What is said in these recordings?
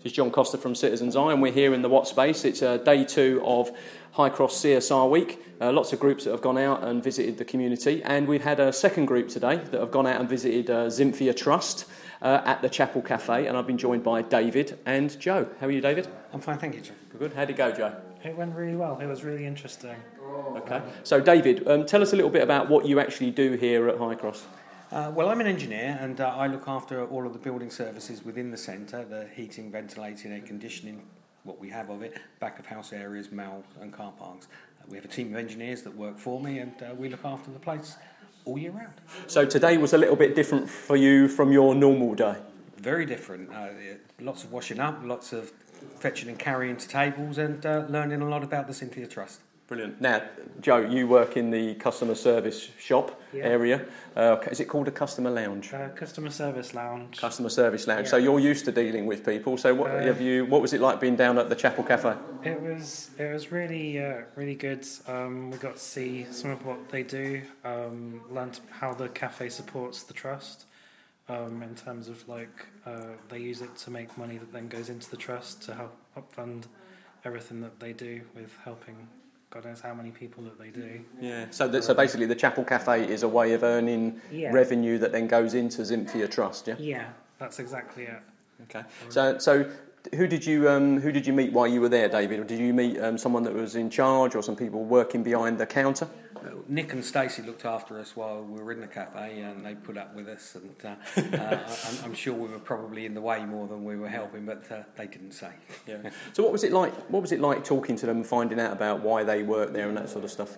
It's John Costa from Citizens Eye, and we're here in the Watt Space. It's day 2 of High Cross CSR Week. Lots of groups that have gone out and visited the community, and we've had a second group today that have gone out and visited Zinfia Trust at the Chapel Cafe, and I've been joined by David and Joe. How are you, David? I'm fine, thank you, Joe. Good. How'd it go, Joe? It went really well. It was really interesting. Okay. So, David, tell us a little bit about what you actually do here at High Cross. Well, I'm an engineer and I look after all of the building services within the centre, the heating, ventilating, air conditioning, what we have of it, back of house areas, malls and car parks. We have a team of engineers that work for me and we look after the place all year round. So today was a little bit different for you from your normal day? Very different. Lots of washing up, lots of fetching and carrying to tables and learning a lot about the Zinfia Trust. Brilliant. Now, Joe, you work in the customer service shop area. Is it called a customer lounge? Customer service lounge. Customer service lounge. Yeah. So you're used to dealing with people. So what was it like being down at the Chapel Cafe? It was really good. We got to see some of what they do. Learned how the cafe supports the trust. In terms of they use it to make money that then goes into the trust to help fund everything that they do with helping God knows how many people that they do. Yeah. So basically, the Chapel Cafe is a way of earning revenue that then goes into Zinfia Trust. Yeah. Yeah, that's exactly it. Okay. So who did you meet while you were there, David? Or did you meet someone that was in charge, or some people working behind the counter? Nick and Stacey looked after us while we were in the cafe, and they put up with us. And I'm sure we were probably in the way more than we were helping, but they didn't say. Yeah. So what was it like? What was it like talking to them, and finding out about why they work there and that sort of stuff?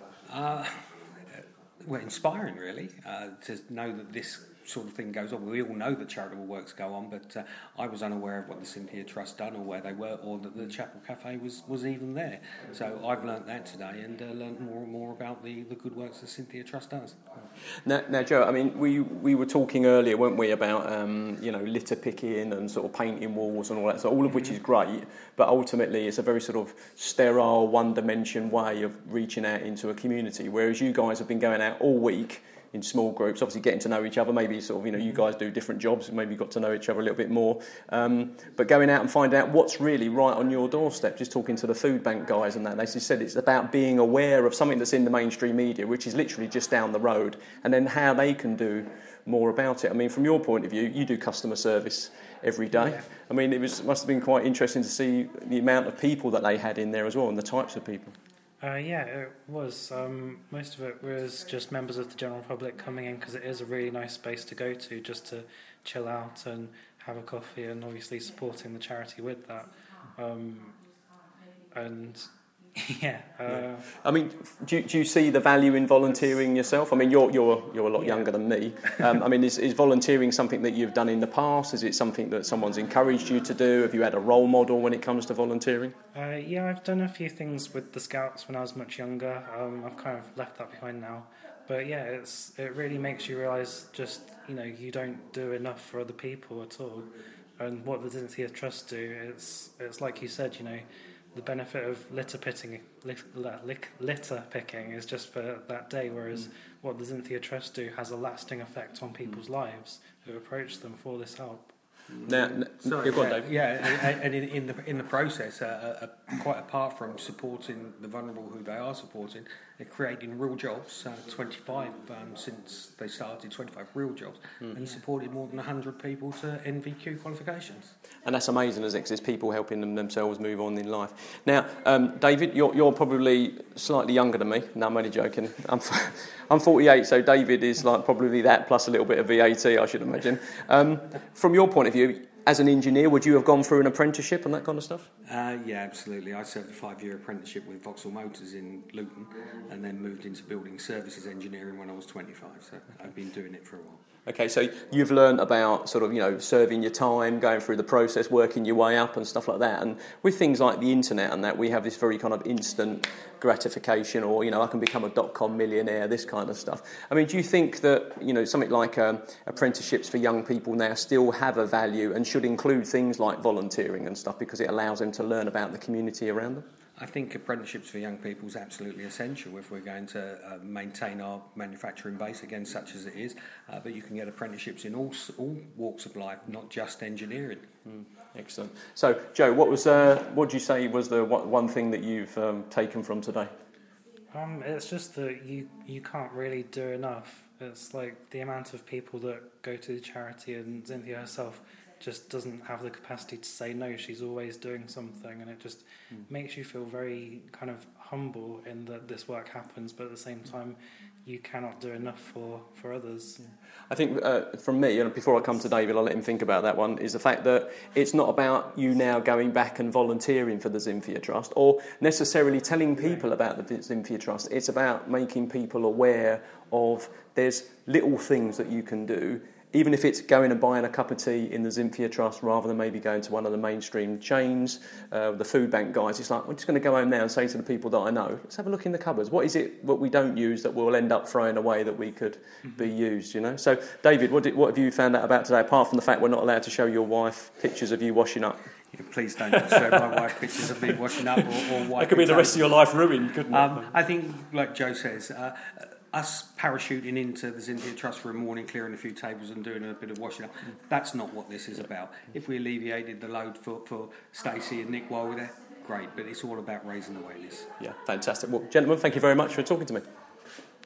Well, inspiring, really, to know that this sort of thing goes on. We all know that charitable works go on, but I was unaware of what the Zinfia Trust done, or where they were, or that the Chapel Cafe was even there. So I've learnt that today, and learnt more and more about the good works the Zinfia Trust does. Now, Joe, I mean, we were talking earlier, weren't we, about litter picking and sort of painting walls and all that, so all of which is great, but ultimately it's a very sort of sterile, one-dimension way of reaching out into a community, whereas you guys have been going out all week in small groups, obviously getting to know each other, maybe sort of, you guys do different jobs, maybe got to know each other a little bit more, but going out and find out what's really right on your doorstep, just talking to the food bank guys and that, they just said it's about being aware of something that's in the mainstream media, which is literally just down the road, and then how they can do more about it. I mean, from your point of view, you do customer service every day. Yeah. I mean, must have been quite interesting to see the amount of people that they had in there as well, and the types of people. Yeah, it was. Most of it was just members of the general public coming in, because it is a really nice space to go to just to chill out and have a coffee, and obviously supporting the charity with that. I mean, do you see the value in volunteering yourself? I mean, you're a lot younger than me. I mean, is volunteering something that you've done in the past? Is it something that someone's encouraged you to do? Have you had a role model when it comes to volunteering? Yeah, I've done a few things with the Scouts when I was much younger. I've kind of left that behind now. But yeah, it really makes you realise just, you don't do enough for other people at all. And what the Zinfia Trust do, it's like you said, the benefit of litter picking is just for that day, whereas what the Zinfia Trust do has a lasting effect on people's lives who approach them for this help. And in the process, quite apart from supporting the vulnerable who they are supporting, they're creating real jobs. 25 since they started, 25 real jobs, and supported more than 100 people to NVQ qualifications. And that's amazing, isn't it? Because there's people helping themselves move on in life. Now, David, you're probably slightly younger than me. No, I'm only joking. I'm 48, so David is like probably that plus a little bit of VAT, I should imagine. From your point of view, as an engineer, would you have gone through an apprenticeship and that kind of stuff? Yeah, absolutely. I served a 5-year apprenticeship with Vauxhall Motors in Luton, and then moved into building services engineering when I was 25, so I've been doing it for a while. Okay, so you've learned about sort of, serving your time, going through the process, working your way up and stuff like that. And with things like the internet and that, we have this very kind of instant gratification, or, I can become a .com millionaire, this kind of stuff. I mean, do you think that, something like apprenticeships for young people now still have a value and should include things like volunteering and stuff, because it allows them to learn about the community around them? I think apprenticeships for young people is absolutely essential if we're going to maintain our manufacturing base, again, such as it is. But you can get apprenticeships in all walks of life, not just engineering. Excellent. So, Joe, what would you say was the one thing that you've taken from today? It's just that you can't really do enough. It's like the amount of people that go to the charity, and Cynthia herself just doesn't have the capacity to say no. She's always doing something, and it just makes you feel very kind of humble in that this work happens, but at the same time you cannot do enough for others. I think from me, and before I come to David, I'll let him think about that one, is the fact that it's not about you now going back and volunteering for the Xynthia Trust or necessarily telling people about the Xynthia Trust. It's about making people aware of there's little things that you can do, even if it's going and buying a cup of tea in the Xynthia Trust rather than maybe going to one of the mainstream chains, the food bank guys. It's like, I'm just going to go home now and say to the people that I know, let's have a look in the cupboards. What is it what we don't use that we'll end up throwing away that we could be used, you know? So, David, what have you found out about today, apart from the fact we're not allowed to show your wife pictures of you washing up? Yeah, please don't show my wife pictures of me washing up or wiping. That could be the rest of your life ruined, couldn't it? I think, like Joe says, us parachuting into the Xynthia Trust for a morning, clearing a few tables and doing a bit of washing up, that's not what this is about. If we alleviated the load for Stacey and Nick while we're there, great, but it's all about raising awareness. Yeah, fantastic. Well, gentlemen, thank you very much for talking to me.